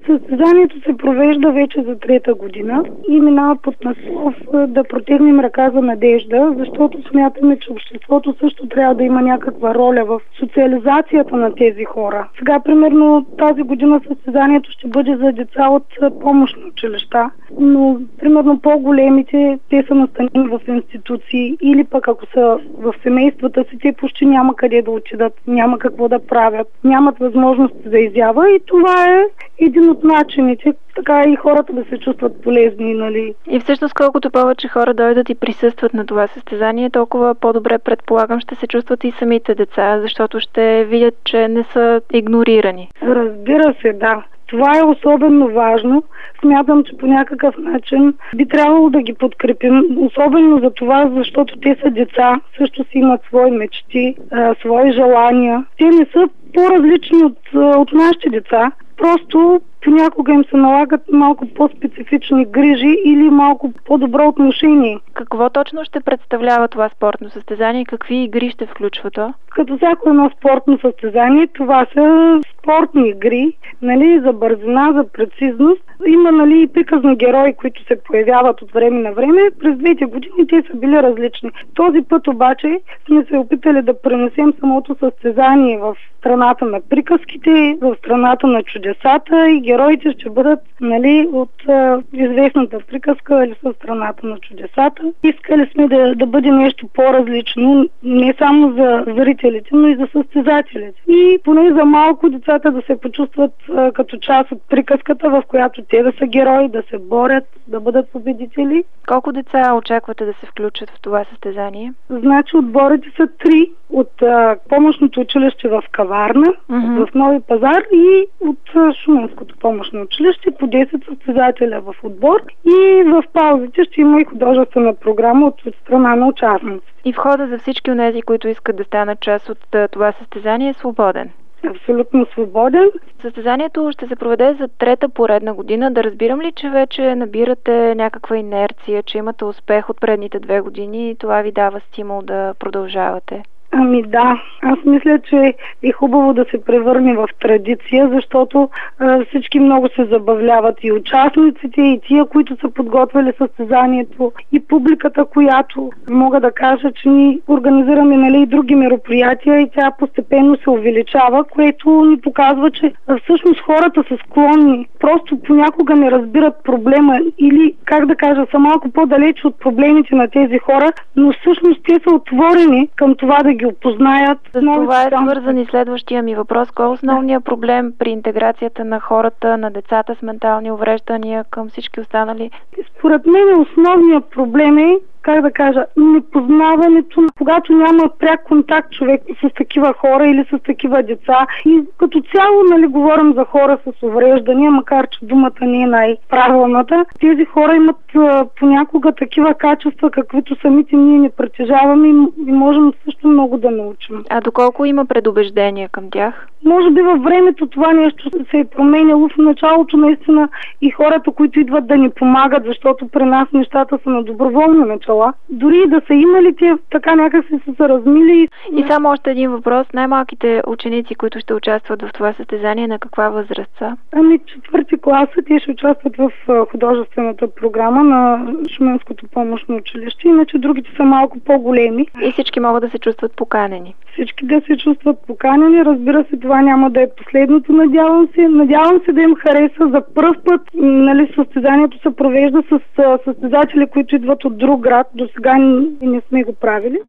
Състезанието се провежда вече за трета година и минава под наслов да протегнем ръка за надежда, защото смятаме, че обществото също трябва да има някаква роля в социализацията на тези хора. Сега, примерно, тази година състезанието ще бъде за деца от помощни училища, но, примерно, по-големите, те са настанени в институции или пък ако са в семействата си, те почти няма къде да отидат, няма какво да правят, нямат възможност за изява и това е един от начините, така и хората да се чувстват полезни, нали. И всъщност колкото повече хора дойдат и присъстват на това състезание, толкова по-добре, предполагам, ще се чувстват и самите деца, защото ще видят, че не са игнорирани. Разбира се, да. Това е особено важно. Смятам, че по някакъв начин би трябвало да ги подкрепим, особено за това, защото те са деца, също си имат свои мечти, свои желания. Те не са по-различни от нашите деца. Просто понякога им се налагат малко по-специфични грижи или малко по-добро отношение. Какво точно ще представлява това спортно състезание и какви игри ще включва то? Като всяко едно спортно състезание, това са спортни игри, нали, за бързина, за прецизност. Има, нали, и приказни герои, които се появяват от време на време. През двете години те са били различни. Този път обаче сме се опитали да пренесем самото състезание в страната на приказките, в страната на чудесата и героите ще бъдат, нали, от известната приказка или със страната на чудесата. Искали сме да бъде нещо по-различно, не само за зрителите, но и за състезателите. И поне за малко децата да се почувстват като част от приказката, в която те да са герои, да се борят, да бъдат победители. Колко деца очаквате да се включат в това състезание? Значи отборите са 3 от помощното училище в Каварна, в Нови пазар и от Шуменското помощно училище, по 10 състезателя в отбор и в паузите ще има и художествена програма от страна на участници. И входа за всички онези, които искат да станат част от това състезание, е свободен? Абсолютно свободен. Състезанието ще се проведе за трета поредна година. Да разбирам ли, че вече набирате някаква инерция, че имате успех от предните 2 години и това ви дава стимул да продължавате? Ами да, аз мисля, че е хубаво да се превърне в традиция, защото всички много се забавляват и участниците, и тия, които са подготвили състезанието, и публиката, която мога да кажа, че ни организираме, нали, и други мероприятия и тя постепенно се увеличава, което ни показва, че всъщност хората са склонни, просто понякога не разбират проблема или, как да кажа, са малко по-далеч от проблемите на тези хора, но всъщност те са отворени към това да ги опознаят. Това е свързан и следващия ми въпрос. Кой е основният проблем при интеграцията на хората, на децата с ментални увреждания към всички останали? Според мен основният проблем е, как да кажа, непознаването, когато няма пряк контакт човек с такива хора или с такива деца. И като цяло, нали, говорим за хора с увреждания, макар че думата не е най-правилната. Тези хора имат понякога такива качества, каквито самите ние не притежаваме и можем също много да научим. А доколко има предубеждения към тях? Може би във времето това нещо се е променяло. В началото наистина и хората, които идват да ни помагат, защото при нас нещата са на доброволни начала. Дори да са имали, те така някак са се размили. И само още един въпрос. Най-малките ученици, които ще участват в това състезание, на каква възраст са? Ами 4-ти класа, те ще участват в художествената програма на Шуменското помощно училище, иначе другите са малко по-големи. И всички могат да се чувстват поканени? Всички да се чувстват поканени. Разбира се, това няма да е последното, надявам се. Надявам се да им хареса. За пръв път, нали, състезанието се провежда с състезатели, които идват от друг град. До сега не сме го правили.